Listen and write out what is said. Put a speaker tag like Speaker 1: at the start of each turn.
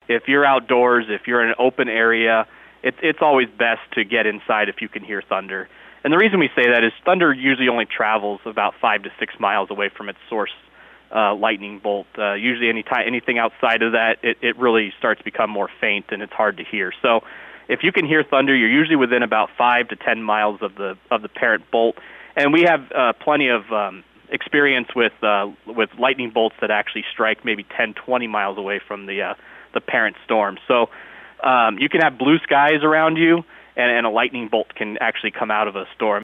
Speaker 1: if you're outdoors, if you're in an open area, it's always best to get inside if you can hear thunder. And the reason we say that is thunder usually only travels about 5 to 6 miles away from its source lightning bolt. Usually anything outside of that, it really starts to become more faint and it's hard to hear. So if you can hear thunder, you're usually within about 5 to 10 miles of the parent bolt. And we have plenty of experience with lightning bolts that actually strike maybe 10, 20 miles away from the parent storm. So you can have blue skies around you, and a lightning bolt can actually come out of a storm.